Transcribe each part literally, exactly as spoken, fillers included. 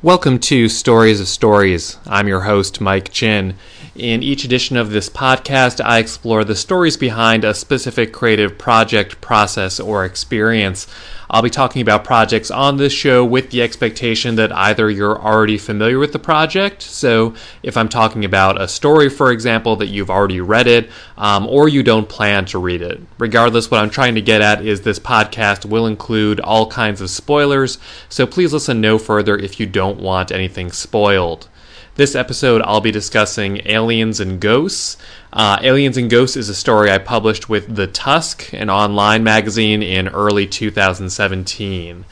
Welcome to Stories of Stories. I'm your host, Mike Chin. In each edition of this podcast, I explore the stories behind a specific creative project, process, or experience. I'll be talking about projects on this show with the expectation that either you're already familiar with the project, so if I'm talking about a story, for example, that you've already read it, um, or you don't plan to read it. Regardless, what I'm trying to get at is this podcast will include all kinds of spoilers, so please listen no further if you don't want anything spoiled. This episode, I'll be discussing Aliens and Ghosts. Uh, Aliens and Ghosts is a story I published with The Tusk, an online magazine, in early two thousand seventeen.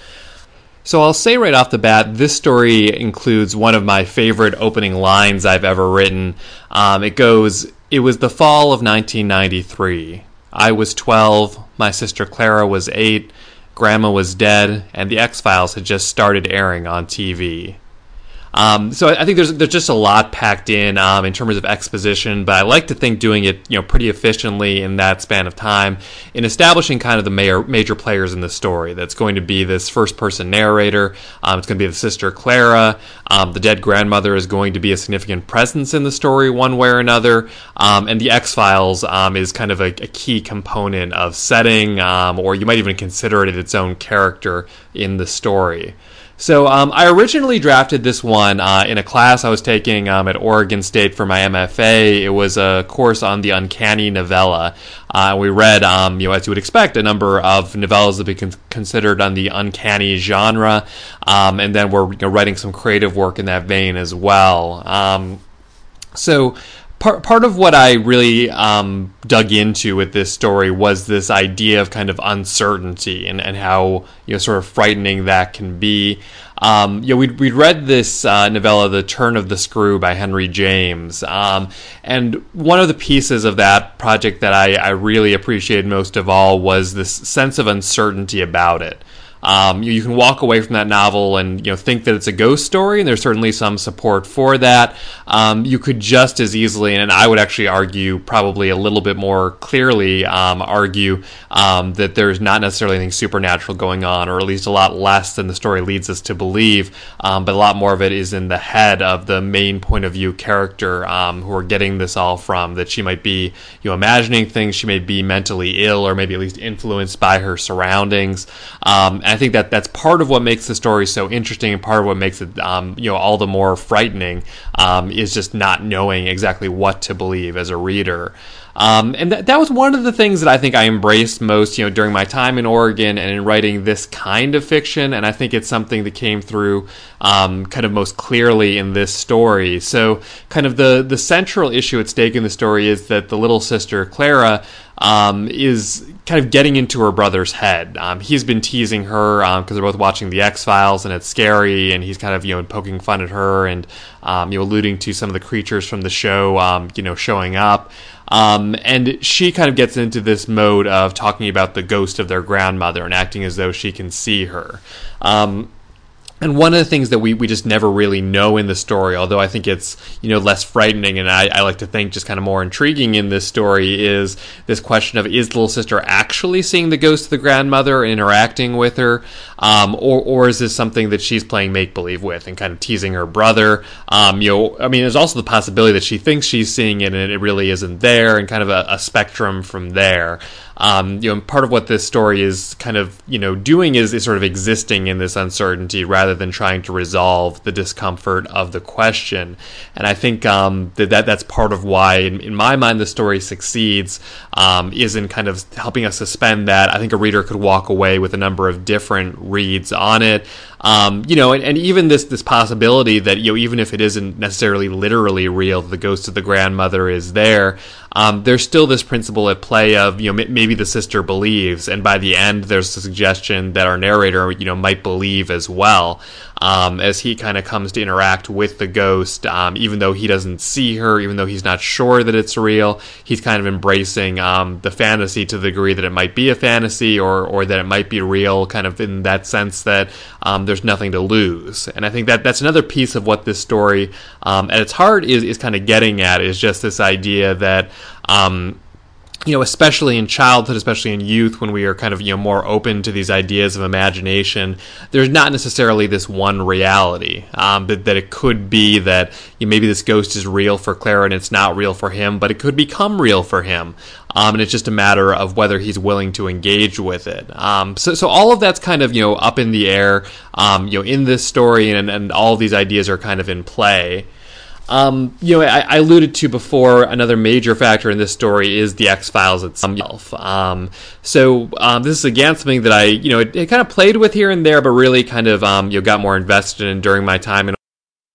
So I'll say right off the bat, this story includes one of my favorite opening lines I've ever written. Um, it goes, "It was the fall of nineteen ninety-three. I was twelve, my sister Clara was eight, Grandma was dead, and The X-Files had just started airing on T V." Um, so I think there's there's just a lot packed in um, in terms of exposition, but I like to think doing it you know pretty efficiently in that span of time in establishing kind of the major, major players in the story. That's going to be this first-person narrator. Um, it's going to be the sister Clara. Um, the dead grandmother is going to be a significant presence in the story one way or another. Um, and the X-Files um, is kind of a, a key component of setting, um, or you might even consider it its own character in the story. So um, I originally drafted this one uh, in a class I was taking um, at Oregon State for my M F A. It was a course on the uncanny novella. Uh, we read, um, you know, as you would expect, a number of novellas that be con- considered on the uncanny genre, um, and then we're you know, writing some creative work in that vein as well. Um, so. Part part of what I really um, dug into with this story was this idea of kind of uncertainty and, and how you know sort of frightening that can be. Um, you know, we'd, we'd read this uh, novella, The Turn of the Screw by Henry James, um, and one of the pieces of that project that I, I really appreciated most of all was this sense of uncertainty about it. Um, you, you can walk away from that novel and you know think that it's a ghost story, and there's certainly some support for that. Um, you could just as easily, and I would actually argue probably a little bit more clearly, um, argue um, that there's not necessarily anything supernatural going on, or at least a lot less than the story leads us to believe, um, but a lot more of it is in the head of the main point of view character um, who are getting this all from, that she might be you know imagining things, she may be mentally ill, or maybe at least influenced by her surroundings. Um, I think that that's part of what makes the story so interesting, and part of what makes it, um, you know, all the more frightening um, is just not knowing exactly what to believe as a reader. Um, and th- that was one of the things that I think I embraced most, you know, during my time in Oregon and in writing this kind of fiction. And I think it's something that came through um, kind of most clearly in this story. So kind of the, the central issue at stake in the story is that the little sister, Clara, um, is kind of getting into her brother's head. Um, he's been teasing her because um, they're both watching The X-Files and it's scary, and he's kind of, you know, poking fun at her and, um, you know, alluding to some of the creatures from the show, um, you know, showing up. Um, and she kind of gets into this mode of talking about the ghost of their grandmother and acting as though she can see her. Um, And one of the things that we, we just never really know in the story, although I think it's, you know, less frightening and I, I like to think just kind of more intriguing in this story, is this question of, is the little sister actually seeing the ghost of the grandmother and interacting with her? Um, or, or is this something that she's playing make-believe with and kind of teasing her brother? Um, you know, I mean, there's also the possibility that she thinks she's seeing it and it really isn't there, and kind of a, a spectrum from there. Um, you know, part of what this story is kind of, you know, doing is, is sort of existing in this uncertainty rather than trying to resolve the discomfort of the question. And I think um, that, that that's part of why, in, in my mind, the story succeeds, um, is in kind of helping us suspend that. I think a reader could walk away with a number of different reads on it. Um, you know, and, and even this this possibility that, you know, even if it isn't necessarily literally real, the ghost of the grandmother is there, um, there's still this principle at play of, you know, m- maybe the sister believes, and by the end there's the suggestion that our narrator, you know, might believe as well. Um, as he kind of comes to interact with the ghost, um, even though he doesn't see her, even though he's not sure that it's real, he's kind of embracing um, the fantasy to the degree that it might be a fantasy, or or that it might be real, kind of in that sense that um, there's nothing to lose. And I think that that's another piece of what this story, um, at its heart, is is kind of getting at, is just this idea that Um, you know, especially in childhood, especially in youth, when we are kind of, you know, more open to these ideas of imagination, there's not necessarily this one reality, um, but that it could be that, you know, maybe this ghost is real for Clara and it's not real for him, but it could become real for him. Um, and it's just a matter of whether he's willing to engage with it. Um, so, so all of that's kind of, you know, up in the air, um, you know, in this story, and, and all of these ideas are kind of in play. Um, you know, I, I alluded to before, another major factor in this story is the X-Files itself. Um, so um, this is again something that I, you know, it, it kind of played with here and there, but really kind of, um, you know, got more invested in during my time in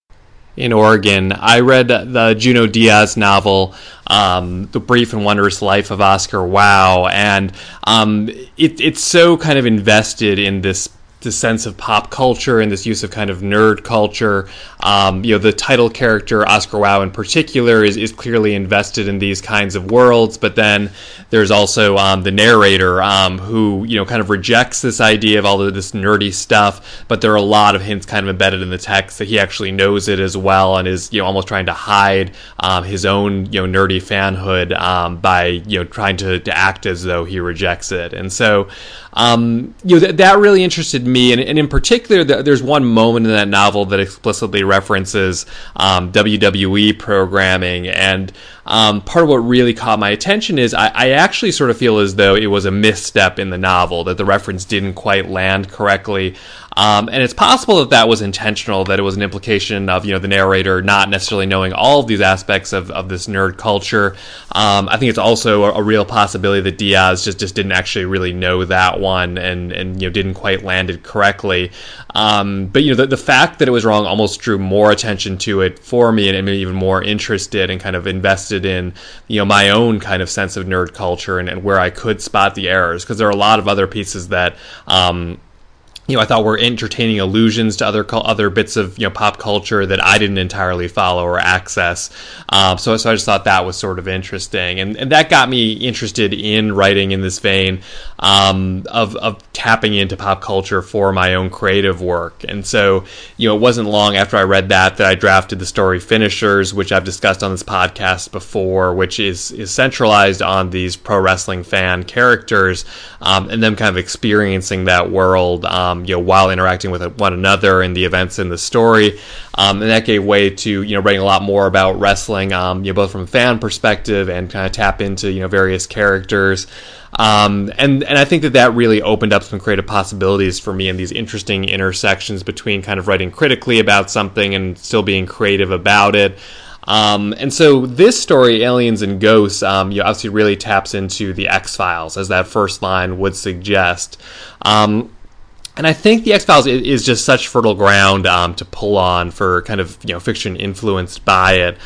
in Oregon. I read the Junot Diaz novel, um, The Brief and Wondrous Life of Oscar Wilde, and um, it, it's so kind of invested in this this sense of pop culture and this use of kind of nerd culture. Um, you know, the title character, Oscar Wilde in particular, is, is clearly invested in these kinds of worlds, but then there's also um, the narrator um, who, you know, kind of rejects this idea of all of this nerdy stuff, but there are a lot of hints kind of embedded in the text that he actually knows it as well and is, you know, almost trying to hide um, his own, you know, nerdy fanhood um, by, you know, trying to, to act as though he rejects it. And so, um, you know, th- that really interested me, and, and in particular, th- there's one moment in that novel that explicitly references um, W W E programming, and um, part of what really caught my attention is I, I actually sort of feel as though it was a misstep in the novel, that the reference didn't quite land correctly. Um, and it's possible that that was intentional, that it was an implication of, you know, the narrator not necessarily knowing all of these aspects of, of this nerd culture. Um, I think it's also a, a real possibility that Diaz just, just didn't actually really know that one and, and you know, didn't quite land it correctly. Um, but, you know, the, the fact that it was wrong almost drew more attention to it for me, and it made me even more interested and kind of invested in, you know, my own kind of sense of nerd culture and, and where I could spot the errors, because there are a lot of other pieces that, um, you know, I thought were entertaining allusions to other other bits of, you know, pop culture that I didn't entirely follow or access. Um, so, so I just thought that was sort of interesting, and and that got me interested in writing in this vein um, of of tapping into pop culture for my own creative work. And so, you know, it wasn't long after I read that that I drafted the story Finishers, which I've discussed on this podcast before, which is is centralized on these pro wrestling fan characters um, and them kind of experiencing that world. Um, you know, while interacting with one another and the events in the story. Um, and that gave way to, you know, writing a lot more about wrestling, um, you know, both from a fan perspective and kind of tap into, you know, various characters. Um, and, and I think that that really opened up some creative possibilities for me in these interesting intersections between kind of writing critically about something and still being creative about it. Um, and so this story, Aliens and Ghosts, um, you know, obviously really taps into the X-Files, as that first line would suggest. Um, And I think the X-Files is just such fertile ground um, to pull on for kind of, you know, fiction influenced by it.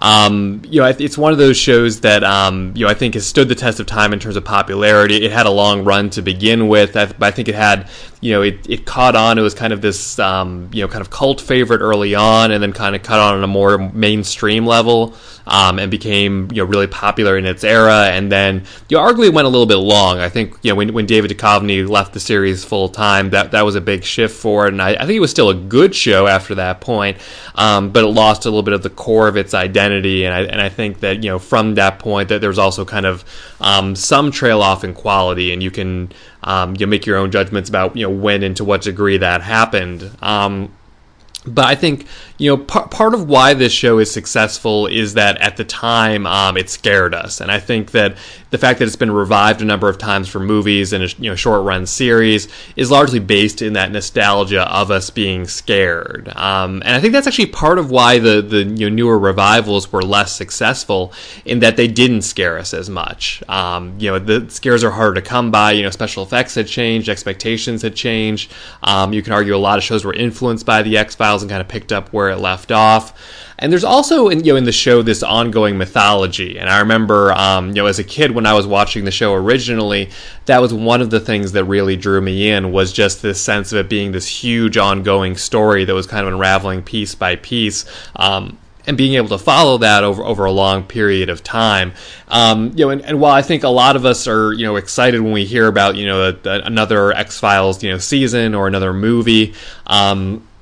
Um, you know, it's one of those shows that, um, you know, I think has stood the test of time in terms of popularity. It had a long run to begin with, but I think it had, you know, it, it caught on. It was kind of this, um, you know, kind of cult favorite early on, and then kind of caught on on a more mainstream level, um, and became, you know, really popular in its era. And then, you know, arguably went a little bit long. I think, you know, when, when David Duchovny left the series full time, that, that was a big shift for it. And I, I think it was still a good show after that point, um, but it lost a little bit of the core of its identity. And I, and I think that, you know, from that point that there's also kind of um, some trail off in quality, and you can um, you make your own judgments about, you know, when and to what degree that happened. Um, But I think, you know, par- part of why this show is successful is that at the time um, it scared us. And I think that the fact that it's been revived a number of times for movies and a, you know, short-run series is largely based in that nostalgia of us being scared. Um, and I think that's actually part of why the, the you know, newer revivals were less successful, in that they didn't scare us as much. Um, you know, the scares are harder to come by. You know, special effects had changed, expectations had changed. Um, you can argue a lot of shows were influenced by the X-Files and kind of picked up where it left off. And there's also, in, you know, in the show, this ongoing mythology. And I remember, um, you know, as a kid when I was watching the show originally, that was one of the things that really drew me in, was just this sense of it being this huge ongoing story that was kind of unraveling piece by piece. Um, and being able to follow that over, over a long period of time. Um, you know, and, and while I think a lot of us are, you know, excited when we hear about, you know, a, a, another X-Files, you know, season or another movie, um,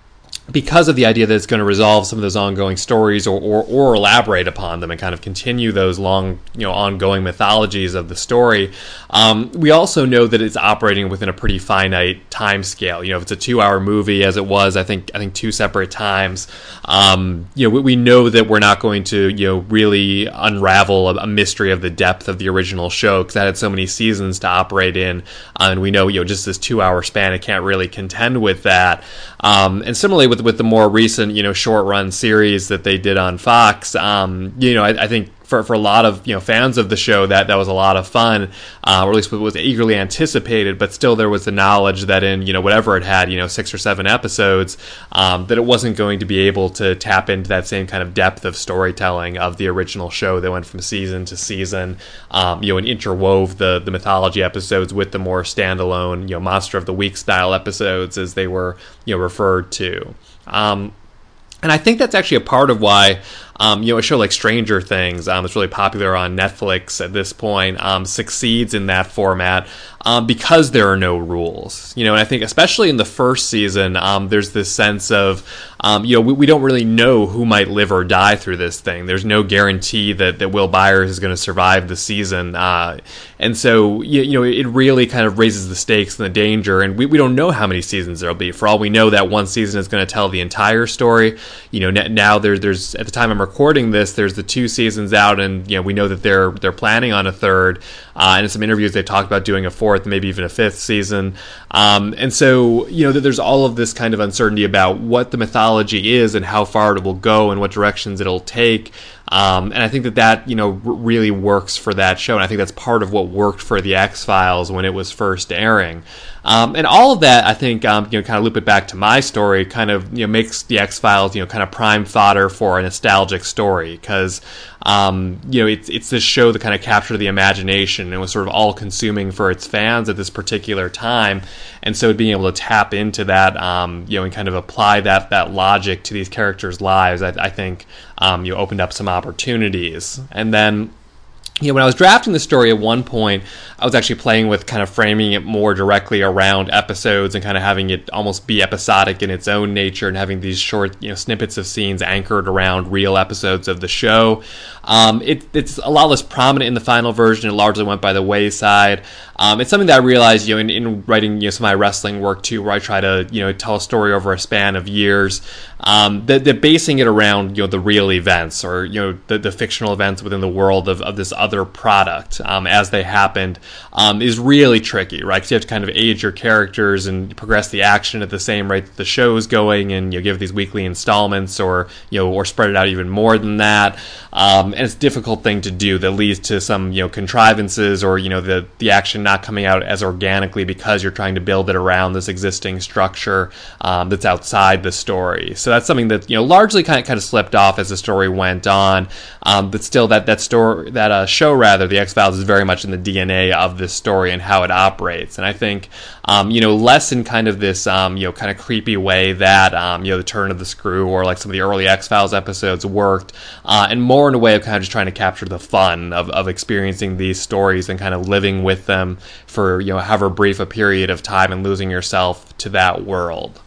because of the idea that it's going to resolve some of those ongoing stories or, or, or elaborate upon them and kind of continue those long, you know, ongoing mythologies of the story, um, we also know that it's operating within a pretty finite time scale. You know, if it's a two-hour movie, as it was, I think, I think two separate times, um, you know, we, we know that we're not going to, you know, really unravel a, a mystery of the depth of the original show because that had so many seasons to operate in, uh, and we know, you know, just this two-hour span, it can't really contend with that. Um, and similarly with with the more recent, you know, short run series that they did on Fox, um, you know, I, I think for for a lot of, you know, fans of the show, that that was a lot of fun, uh, or at least was eagerly anticipated. But still, there was the knowledge that in, you know, whatever it had, you know, six or seven episodes, um, that it wasn't going to be able to tap into that same kind of depth of storytelling of the original show that went from season to season, um, you know, and interwove the the mythology episodes with the more standalone, you know, Monster of the Week style episodes, as they were, you know, referred to. Um, and I think that's actually a part of why, um, you know, a show like Stranger Things, um, that's really popular on Netflix at this point, um, succeeds in that format, um, because there are no rules. You know, and I think especially in the first season, um, there's this sense of, um, you know, we, we don't really know who might live or die through this thing. There's no guarantee that, that Will Byers is going to survive the season. Uh, and so, you, you know, it really kind of raises the stakes and the danger. And we, we don't know how many seasons there'll be. For all we know, that one season is going to tell the entire story. You know, now there, there's, at the time I'm recording this, there's the two seasons out, and, you know, we know that they're they're planning on a third. Uh, and in some interviews, they talked about doing a fourth, maybe even a fifth season. Um, and so, you know, there's all of this kind of uncertainty about what the mythology is and how far it will go and what directions it'll take. Um, and I think that that, you know, r- really works for that show. And I think that's part of what worked for The X-Files when it was first airing. Um, and all of that, I think, um, you know, kind of loop it back to my story, kind of, you know, makes The X-Files, you know, kind of prime fodder for a nostalgic story. Because, um, you know, it's it's this show that kind of captured the imagination and was sort of all-consuming for its fans at this particular time. And so being able to tap into that, um, you know, and kind of apply that that logic to these characters' lives, I, I think, um, you know, opened up some opportunities. And then, you know, when I was drafting the story at one point, I was actually playing with kind of framing it more directly around episodes and kind of having it almost be episodic in its own nature and having these short, you know, snippets of scenes anchored around real episodes of the show. Um, it, it's a lot less prominent in the final version. It largely went by the wayside. Um, it's something that I realized, you know, in, in writing, you know, some of my wrestling work too, where I try to, you know, tell a story over a span of years, um, that, that basing it around, you know, the real events or, you know, the, the fictional events within the world of, of this other product, um, as they happened, um, is really tricky, right? Because you have to kind of age your characters and progress the action at the same rate that the show's going, and, you know, give these weekly installments, or, you know, or spread it out even more than that. Um, and it's a difficult thing to do that leads to some, you know, contrivances, or, you know, the, the action not coming out as organically because you're trying to build it around this existing structure, um, that's outside the story. So that's something that, you know, largely kind of kind of slipped off as the story went on. Um, but still, that that story, that uh, show rather, The X-Files, is very much in the D N A of this story and how it operates. And I think, um, you know, less in kind of this, um, you know, kind of creepy way that, um, you know, the turn of the screw or like some of the early X-Files episodes worked, uh, and more in a way of kind of just trying to capture the fun of, of experiencing these stories and kind of living with them for, you know, however brief a period of time and losing yourself to that world.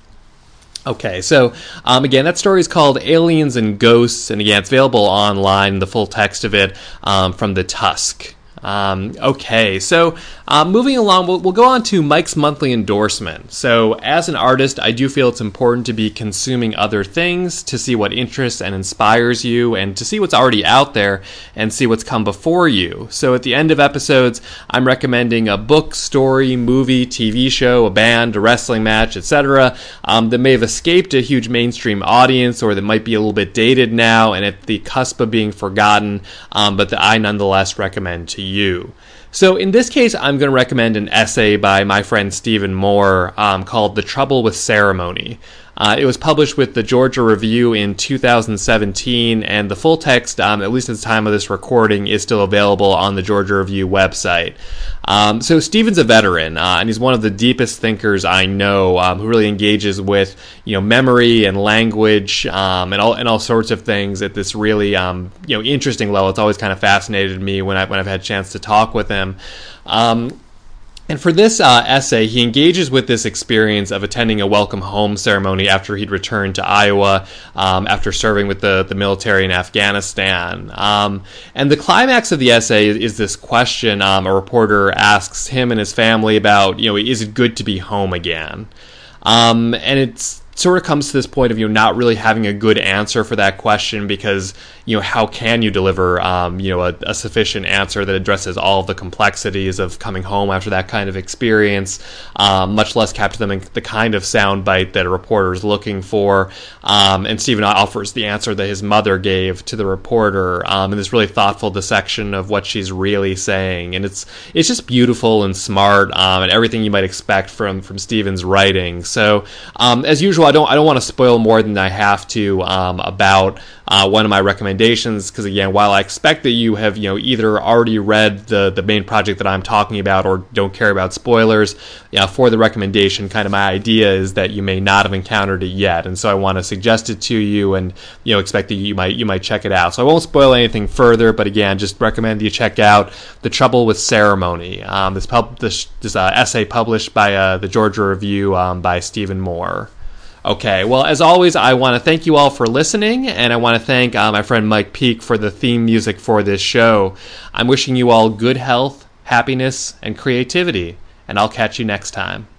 Okay, so um, again, that story is called Aliens and Ghosts, and again, it's available online, the full text of it, um, from the Tusk. Um, okay, so uh, moving along, we'll, we'll go on to Mike's monthly endorsement. So as an artist, I do feel it's important to be consuming other things, to see what interests and inspires you, and to see what's already out there and see what's come before you. So at the end of episodes, I'm recommending a book, story, movie, T V show, a band, a wrestling match, et cetera, um, that may have escaped a huge mainstream audience, or that might be a little bit dated now and at the cusp of being forgotten, um, but that I nonetheless recommend to you. you. So in this case, I'm going to recommend an essay by my friend Stephen Moore, um, called The Trouble with Ceremony. Uh, it was published with the Georgia Review in two thousand seventeen, and the full text, um, at least at the time of this recording, is still available on the Georgia Review website. Um, so Stephen's a veteran, uh, and he's one of the deepest thinkers I know, um, who really engages with, you know, memory and language, um, and all and all sorts of things at this really, um, you know, interesting level. It's always kind of fascinated me when I when I've had a chance to talk with him. Um, And for this uh, essay, he engages with this experience of attending a welcome home ceremony after he'd returned to Iowa um, after serving with the, the military in Afghanistan. Um, and the climax of the essay is, is this question um, a reporter asks him and his family about, you know, is it good to be home again? Um, and it's sort of comes to this point of, you know, not really having a good answer for that question because, you know, how can you deliver, um, you know, a, a sufficient answer that addresses all of the complexities of coming home after that kind of experience, um, much less capture them in the kind of soundbite that a reporter is looking for. Um, and Stephen offers the answer that his mother gave to the reporter um, in this really thoughtful dissection of what she's really saying. And it's it's just beautiful and smart um, and everything you might expect from, from Stephen's writing. So um, as usual, I don't I don't want to spoil more than I have to um, about uh, one of my recommendations because, again, while I expect that you have, you know, either already read the the main project that I'm talking about or don't care about spoilers, yeah, for the recommendation, kind of my idea is that you may not have encountered it yet, and so I want to suggest it to you and, you know, expect that you might you might check it out. So I won't spoil anything further, but again, just recommend you check out The Trouble with Ceremony. Um, this pub this, this uh, essay published by uh, the Georgia Review um, by Stephen Moore. Okay, well, as always, I want to thank you all for listening, and I want to thank uh, my friend Mike Peake for the theme music for this show. I'm wishing you all good health, happiness, and creativity, and I'll catch you next time.